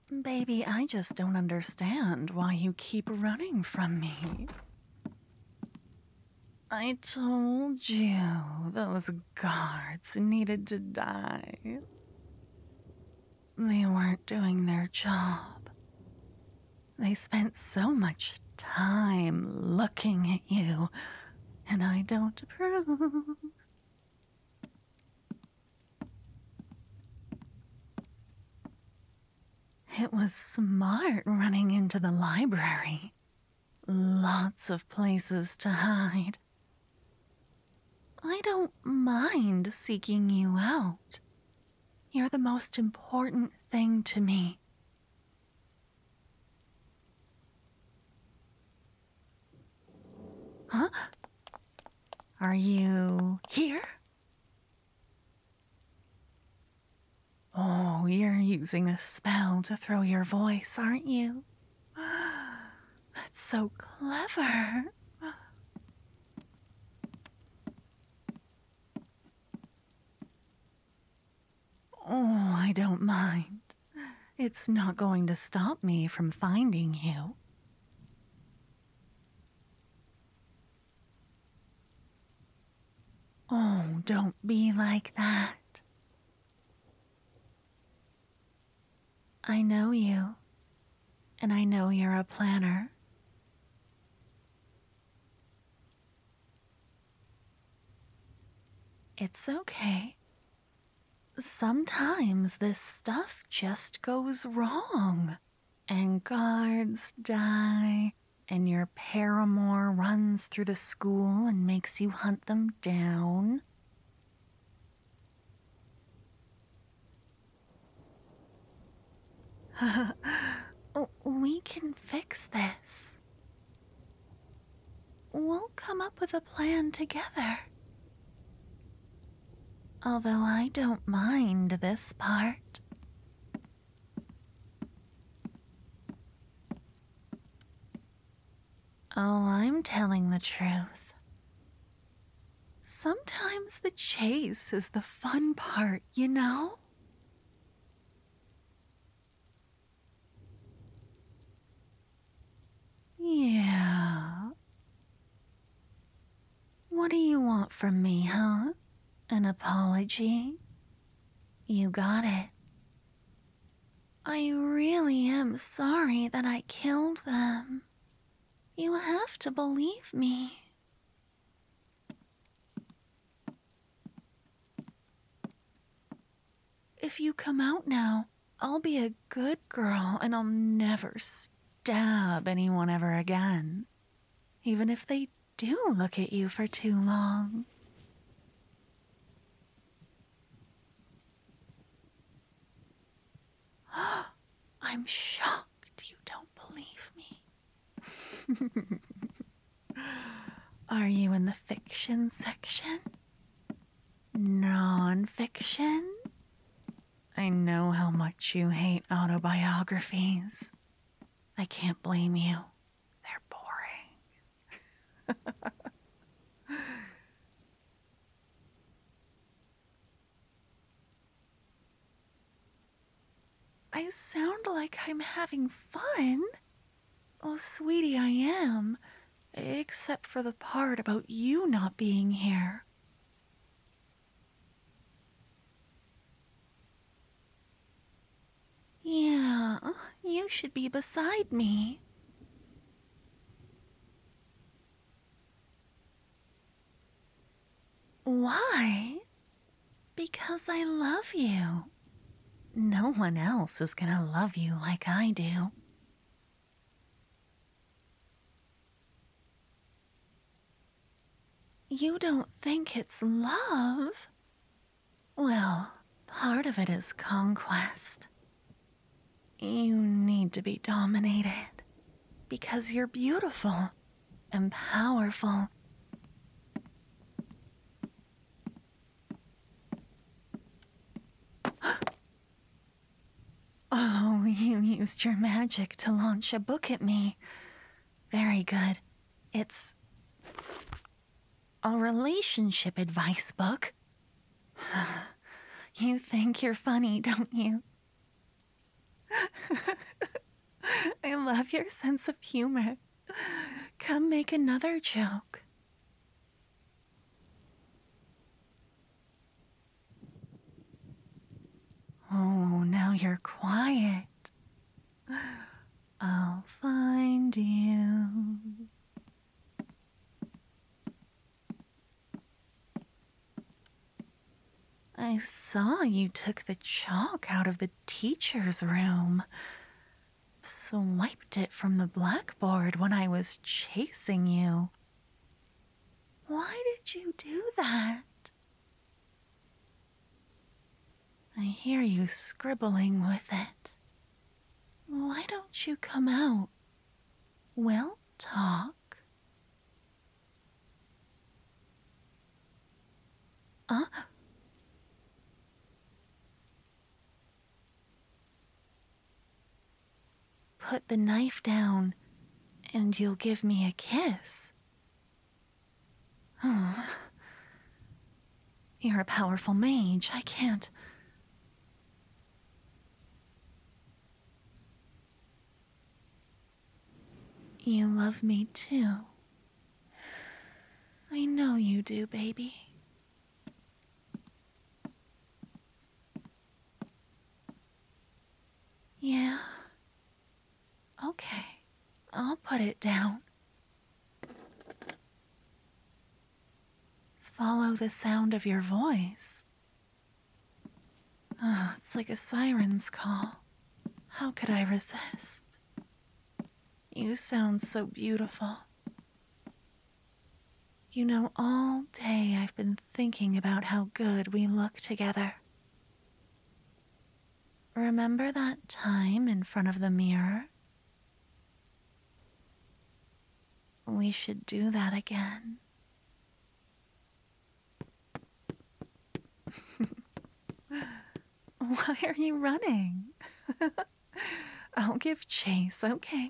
Baby, I just don't understand why you keep running from me. I told you those guards needed to die. They weren't doing their job. They spent so much time looking at you, and I don't approve. It was smart running into the library. Lots of places to hide. I don't mind seeking you out. You're the most important thing to me. Huh? Are you here? Oh, you're using a spell to throw your voice, aren't you? That's so clever. Oh, I don't mind. It's not going to stop me from finding you. Oh, don't be like that. I know you, and I know you're a planner. It's okay. Sometimes this stuff just goes wrong, and guards die, and your paramour runs through the school and makes you hunt them down. We can fix this. We'll come up with a plan together. Although I don't mind this part. Oh, I'm telling the truth. Sometimes the chase is the fun part, you know? Yeah. What do you want from me, huh? An apology? You got it. I really am sorry that I killed them. You have to believe me. If you come out now, I'll be a good girl and I'll never stab anyone ever again. Even if they do look at you for too long. I'm shocked you don't believe me. Are you in the fiction section? Non-fiction? I know how much you hate autobiographies. I can't blame you. They're boring. I sound like I'm having fun. Oh, sweetie, I am. Except for the part about you not being here. Yeah, you should be beside me. Why? Because I love you. No one else is gonna love you like I do. You don't think it's love? Well, part of it is conquest. You need to be dominated because you're beautiful and powerful. Oh, you used your magic to launch a book at me. Very good. It's a relationship advice book. You think you're funny, don't you? love your sense of humor. Come make another joke. Oh, now you're quiet. I'll find you. I saw you took the chalk out of the teacher's room. Swiped it from the blackboard when I was chasing you. Why did you do that? I hear you scribbling with it. Why don't you come out? We'll talk. Put the knife down, and you'll give me a kiss. Oh. You're a powerful mage. I can't. You love me too. I know you do, baby. Yeah. Okay, I'll put it down. Follow the sound of your voice. Oh, it's like a siren's call. How could I resist? You sound so beautiful. You know, all day I've been thinking about how good we look together. Remember that time in front of the mirror? We should do that again. Why are you running? I'll give chase, okay?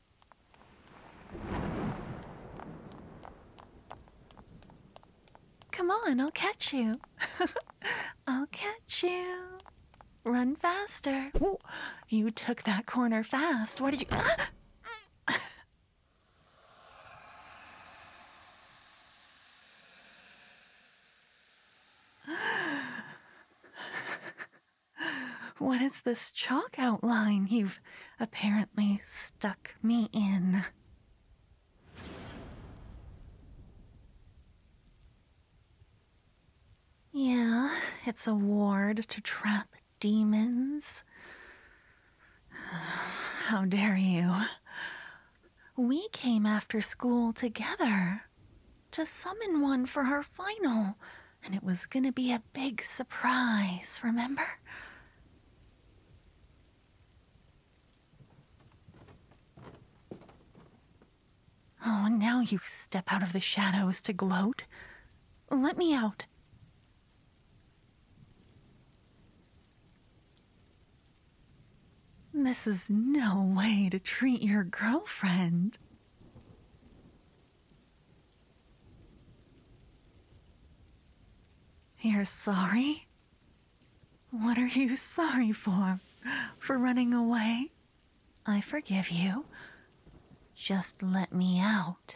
Come on, I'll catch you. I'll catch you. Run faster. Ooh, you took that corner fast. What did you... What is this chalk outline you've apparently stuck me in? Yeah, it's a ward to trap demons. How dare you? We came after school together to summon one for our final, and it was gonna be a big surprise, remember? Oh, and now you step out of the shadows to gloat. Let me out. This is no way to treat your girlfriend. You're sorry? What are you sorry for? For running away? I forgive you. Just let me out.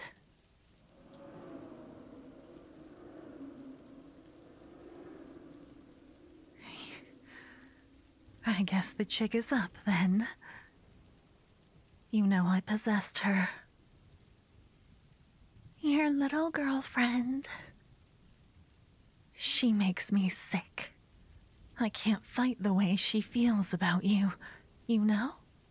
I guess the chick is up then. You know I possessed her. Your little girlfriend. She makes me sick. I can't fight the way she feels about you, you know?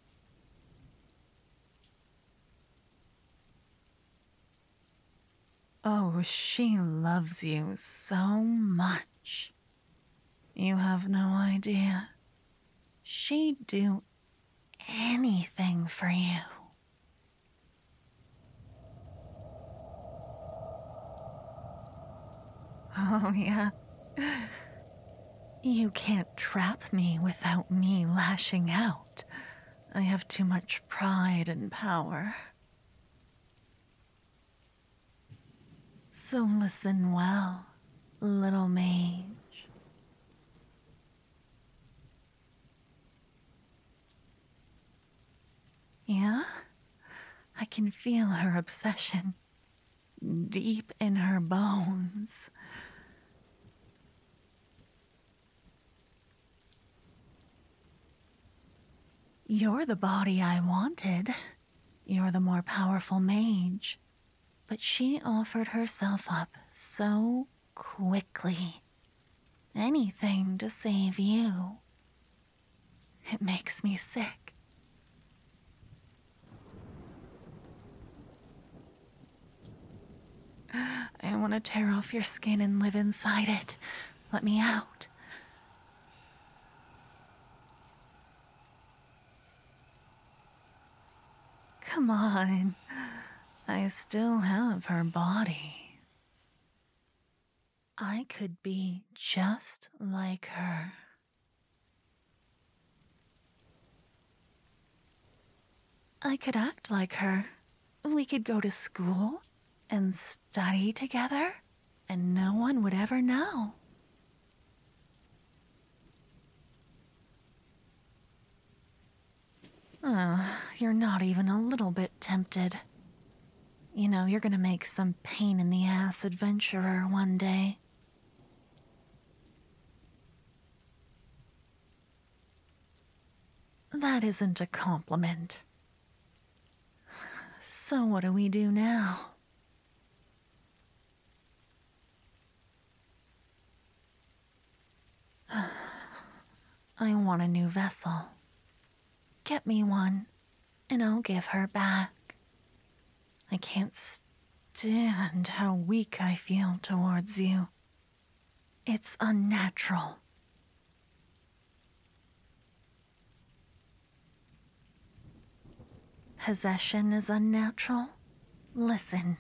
Oh, she loves you so much. You have no idea. She'd do anything for you. Oh, yeah. You can't trap me without me lashing out. I have too much pride and power. So listen well, little mage. Yeah? I can feel her obsession deep in her bones. You're the body I wanted. You're the more powerful mage. But she offered herself up so quickly. Anything to save you. It makes me sick. I want to tear off your skin and live inside it. Let me out. Come on. I still have her body. I could be just like her. I could act like her. We could go to school and study together, and no one would ever know. You're not even a little bit tempted. You know, you're gonna make some pain-in-the-ass adventurer one day. That isn't a compliment. So what do we do now? I want a new vessel. Get me one, and I'll give her back. I can't stand how weak I feel towards you. It's unnatural. Possession is unnatural? Listen.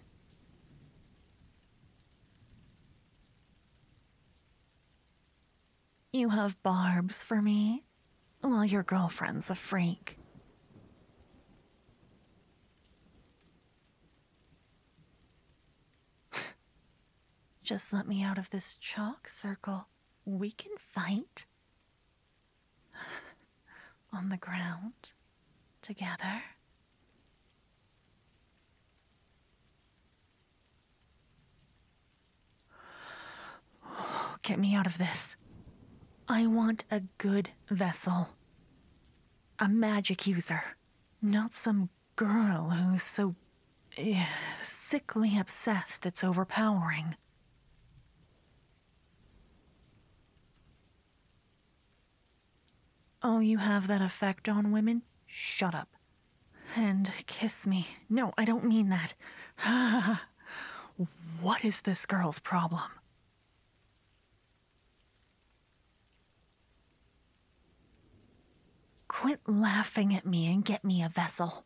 You have barbs for me? Well, your girlfriend's a freak. Just let me out of this chalk circle. We can fight. On the ground. Together. Get me out of this. I want a good vessel. A magic user. Not some girl who's so sickly obsessed it's overpowering. Oh, you have that effect on women? Shut up. And kiss me. No, I don't mean that. What is this girl's problem? Quit laughing at me and get me a vessel.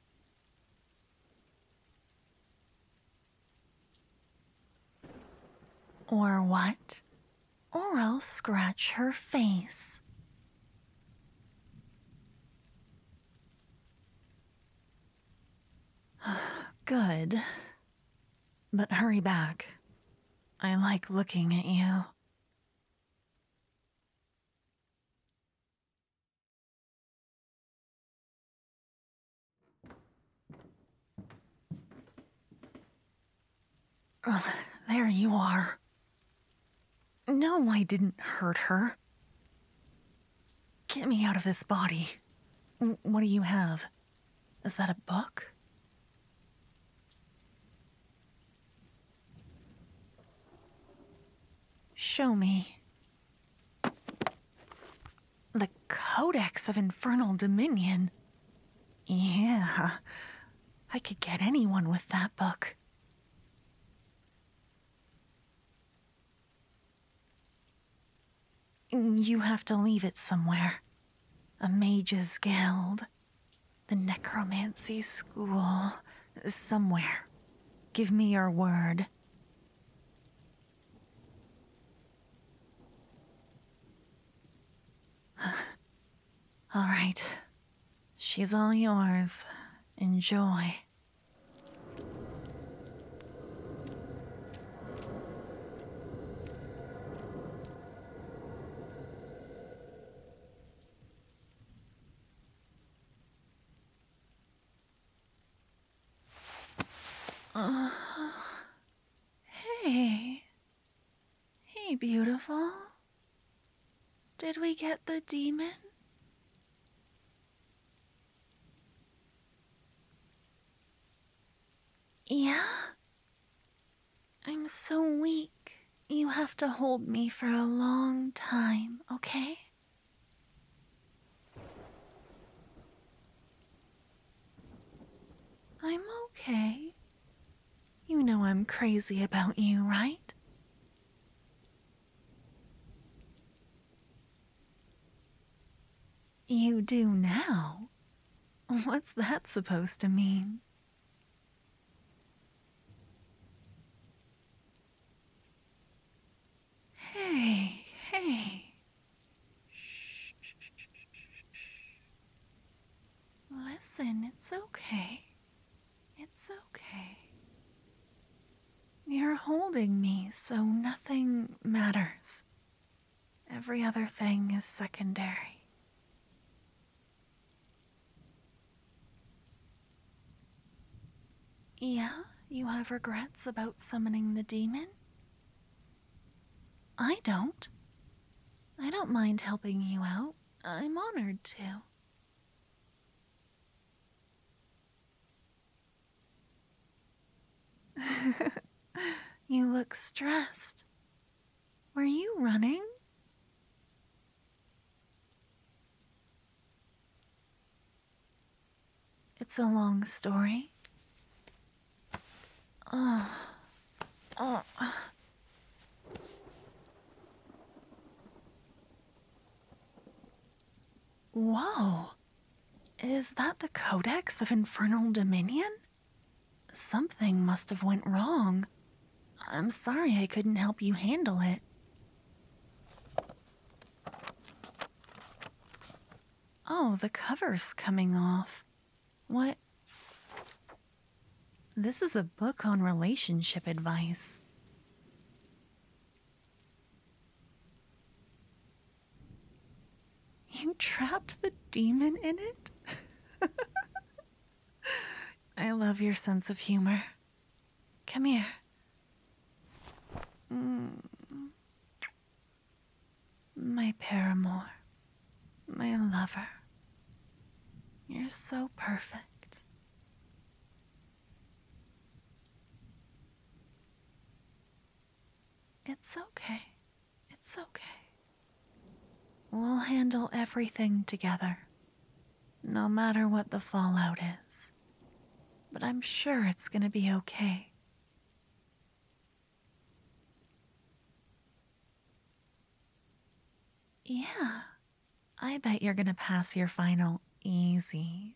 Or what? Or I'll scratch her face. Good. But hurry back. I like looking at you. There you are. No, I didn't hurt her. Get me out of this body. What do you have? Is that a book? Show me. The Codex of Infernal Dominion. Yeah, I could get anyone with that book. You have to leave it somewhere. A mage's guild. The necromancy school. Somewhere. Give me your word. All right. She's all yours. Enjoy. beautiful? Did we get the demon? Yeah? I'm so weak. You have to hold me for a long time, okay? I'm okay. You know I'm crazy about you, right? You do now? What's that supposed to mean? Hey, hey. Shh, shh, shh, shh, shh. Listen, it's okay. It's okay. You're holding me, so nothing matters. Every other thing is secondary. Yeah, you have regrets about summoning the demon? I don't. I don't mind helping you out. I'm honored to. You look stressed. Were you running? It's a long story. Oh, oh. Whoa. Is that the Codex of Infernal Dominion? Something must have went wrong. I'm sorry I couldn't help you handle it. Oh, the cover's coming off. What? This is a book on relationship advice. You trapped the demon in it? I love your sense of humor. Come here. My paramour. My lover. You're so perfect. It's okay. It's okay. We'll handle everything together, no matter what the fallout is. But I'm sure it's gonna be okay. Yeah, I bet you're gonna pass your final easy.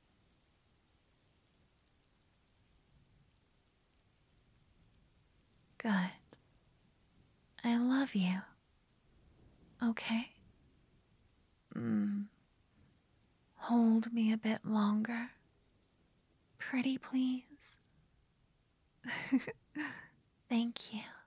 Good. I love you. Okay? Hold me a bit longer. Pretty please. Thank you.